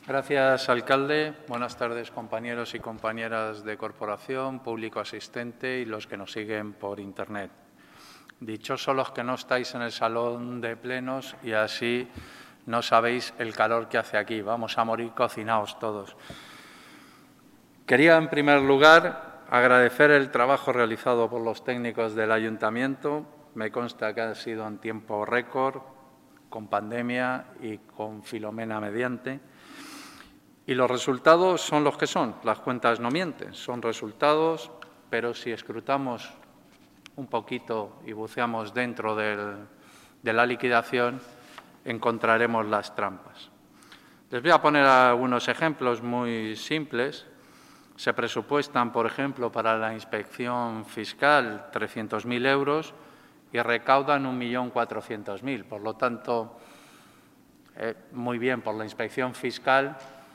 Gracias, alcalde. Buenas tardes, compañeros y compañeras de corporación, público asistente y los que nos siguen por Internet. Dichosos los que no estáis en el salón de plenos y así no sabéis el calor que hace aquí. Vamos a morir cocinados todos. Quería, en primer lugar, agradecer el trabajo realizado por los técnicos del Ayuntamiento. Me consta que ha sido en tiempo récord, con pandemia y con Filomena mediante. Y los resultados son los que son. Las cuentas no mienten, son resultados, pero si escrutamos un poquito y buceamos dentro de la liquidación, encontraremos las trampas. Les voy a poner algunos ejemplos muy simples. Se presupuestan, por ejemplo, para la inspección fiscal 300.000 euros y recaudan 1.400.000. Por lo tanto, muy bien por la inspección fiscal,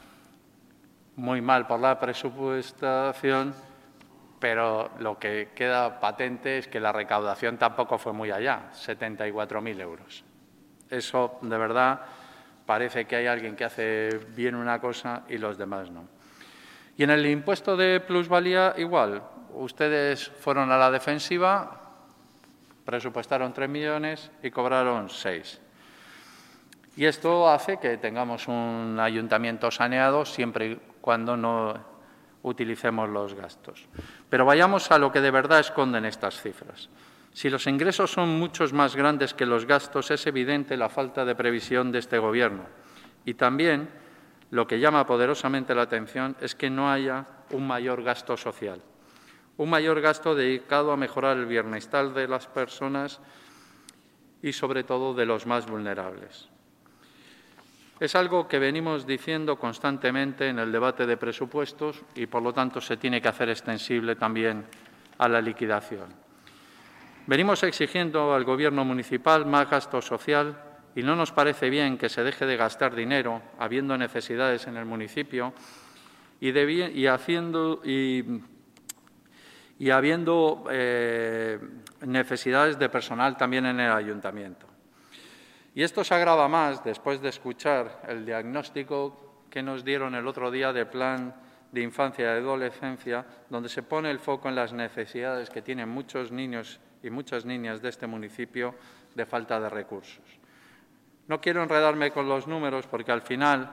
muy mal por la presupuestación, pero lo que queda patente es que la recaudación tampoco fue muy allá, 74.000 euros. Eso, de verdad, parece que hay alguien que hace bien una cosa y los demás no. Y en el impuesto de plusvalía, igual. Ustedes fueron a la defensiva, presupuestaron 3 millones y cobraron 6. Y esto hace que tengamos un ayuntamiento saneado siempre y cuando no utilicemos los gastos. Pero vayamos a lo que de verdad esconden estas cifras. Si los ingresos son muchos más grandes que los gastos, es evidente la falta de previsión de este Gobierno. Y también lo que llama poderosamente la atención es que no haya un mayor gasto social, un mayor gasto dedicado a mejorar el bienestar de las personas y, sobre todo, de los más vulnerables. Es algo que venimos diciendo constantemente en el debate de presupuestos y, por lo tanto, se tiene que hacer extensible también a la liquidación. Venimos exigiendo al Gobierno municipal más gasto social y no nos parece bien que se deje de gastar dinero, habiendo necesidades en el municipio y habiendo necesidades de personal también en el ayuntamiento. Y esto se agrava más después de escuchar el diagnóstico que nos dieron el otro día del Plan de Infancia y Adolescencia, donde se pone el foco en las necesidades que tienen muchos niños y muchas niñas de este municipio de falta de recursos. No quiero enredarme con los números porque al final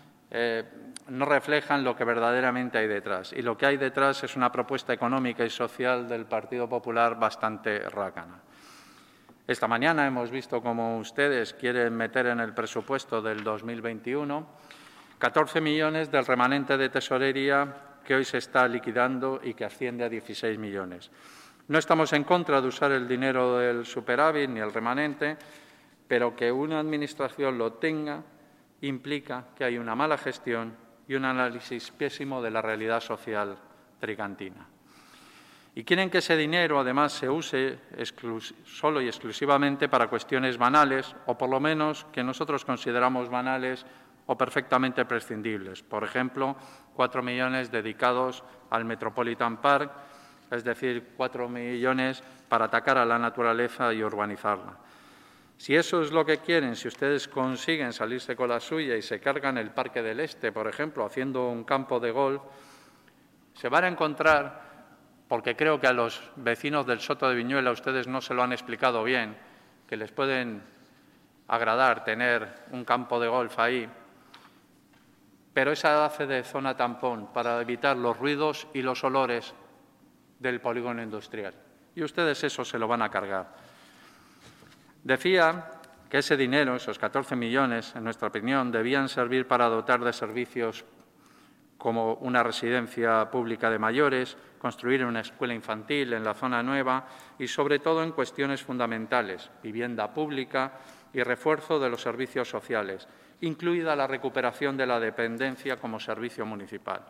no reflejan lo que verdaderamente hay detrás. Y lo que hay detrás es una propuesta económica y social del Partido Popular bastante rácana. Esta mañana hemos visto cómo ustedes quieren meter en el presupuesto del 2021 14 millones del remanente de tesorería que hoy se está liquidando y que asciende a 16 millones. No estamos en contra de usar el dinero del superávit ni el remanente, pero que una Administración lo tenga implica que hay una mala gestión y un análisis pésimo de la realidad social tricantina. Y quieren que ese dinero, además, se use solo y exclusivamente para cuestiones banales, o por lo menos que nosotros consideramos banales o perfectamente prescindibles. Por ejemplo, 4 millones dedicados al Metropolitan Park, es decir, 4 millones para atacar a la naturaleza y urbanizarla. Si eso es lo que quieren, si ustedes consiguen salirse con la suya y se cargan el Parque del Este, por ejemplo, haciendo un campo de golf, se van a encontrar, porque creo que a los vecinos del Soto de Viñuela ustedes no se lo han explicado bien, que les pueden agradar tener un campo de golf ahí, pero esa hace de zona tampón para evitar los ruidos y los olores del polígono industrial. Y ustedes eso se lo van a cargar. Decía que ese dinero, esos 14 millones, en nuestra opinión, debían servir para dotar de servicios como una residencia pública de mayores, construir una escuela infantil en la zona nueva y, sobre todo, en cuestiones fundamentales, vivienda pública y refuerzo de los servicios sociales, incluida la recuperación de la dependencia como servicio municipal.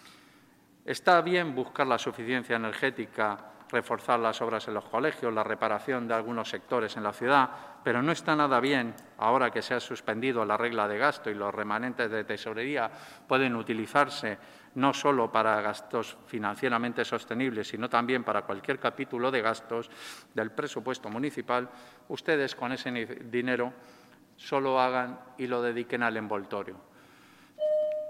Está bien buscar la suficiencia energética, reforzar las obras en los colegios, la reparación de algunos sectores en la ciudad, pero no está nada bien, ahora que se ha suspendido la regla de gasto y los remanentes de tesorería pueden utilizarse no solo para gastos financieramente sostenibles, sino también para cualquier capítulo de gastos del presupuesto municipal, ustedes con ese dinero solo hagan y lo dediquen al envoltorio.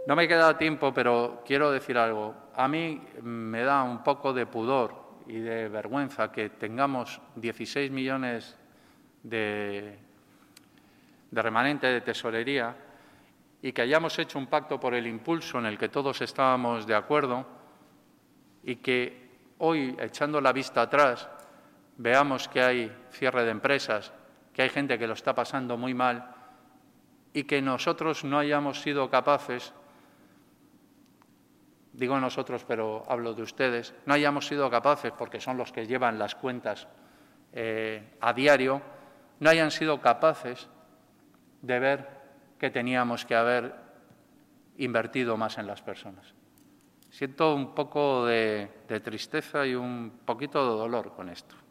No me queda tiempo, pero quiero decir algo. A mí me da un poco de pudor y de vergüenza que tengamos 16 millones de remanente de tesorería y que hayamos hecho un pacto por el impulso en el que todos estábamos de acuerdo y que hoy, echando la vista atrás, veamos que hay cierre de empresas, que hay gente que lo está pasando muy mal y que nosotros no hayamos sido capaces, digo nosotros, pero hablo de ustedes, no hayamos sido capaces, porque son los que llevan las cuentas a diario, no hayan sido capaces de ver que teníamos que haber invertido más en las personas. Siento un poco de tristeza y un poquito de dolor con esto.